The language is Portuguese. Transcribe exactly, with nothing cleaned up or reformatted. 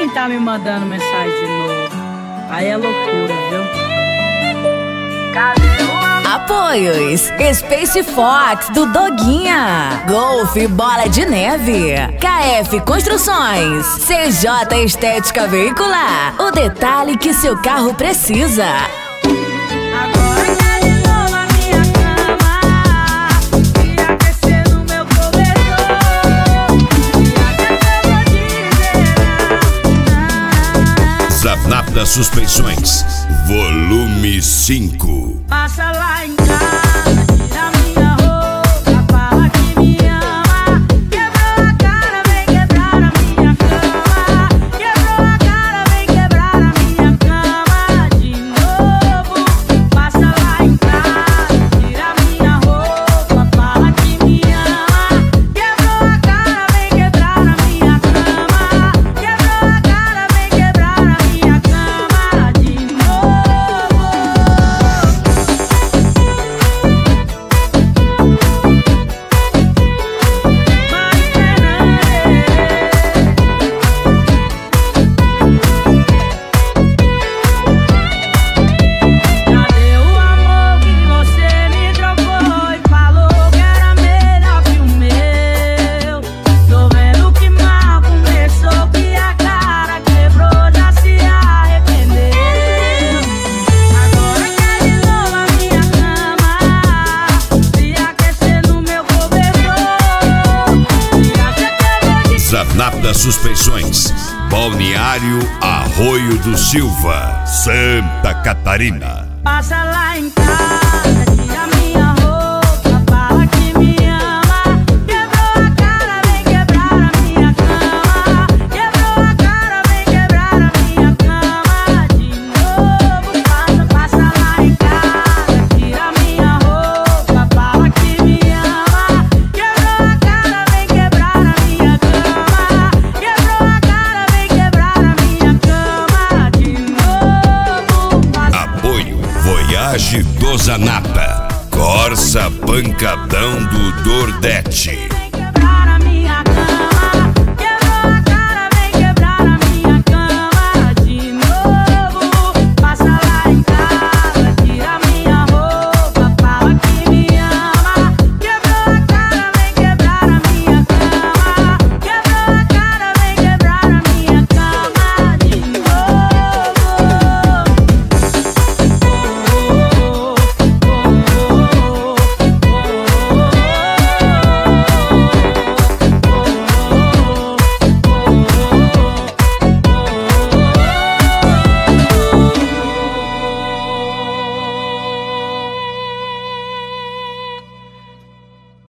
quem tá me mandando mensagem de novo. Aí é loucura, viu? Cadê o amor? Apoios: Space Fox do Doguinha, Golf Bola de Neve, K F Construções, C J Estética Veicular, o detalhe que seu carro precisa. Agora quer de novo a minha cama e aquecer no meu cobertor. E aquecer eu vou dizer. Zanapda Suspensões, volume cinco. Passa lá em casa, tira minha roupa, fala que me ama. Quebrou a cara, vem quebrar a minha cama. Quebrou a cara, vem quebrar a minha cama de novo. Passa lá em casa, tira minha roupa, fala que me ama. Quebrou a cara, vem quebrar a minha cama. Quebrou a cara, vem quebrar a minha cama de novo. Cadê o amor que você me trocou e falou que era melhor que o meu? Tô vendo que mal começou, que a cara quebrou, já se arrependeu. Agora quer de novo a minha cama e aquecer no meu cobertor. E acha que eu vou dizer. Zanapda Suspensões, Balneário Arroio do Silva, Santa Catarina. Passa lá em casa, tira minha roupa, fala que me ama. Quebrou a cara, vem quebrar a minha cama. Quebrou a cara, vem quebrar a minha cama de novo. Passa, passa lá em casa, tira minha roupa, fala que me ama. Quebrou a cara, vem quebrar a minha cama. Quebrou a cara, vem quebrar a minha cama de novo. Passa. Apoio Voyage do Zanapda, Corsa Pancadão do Dordete.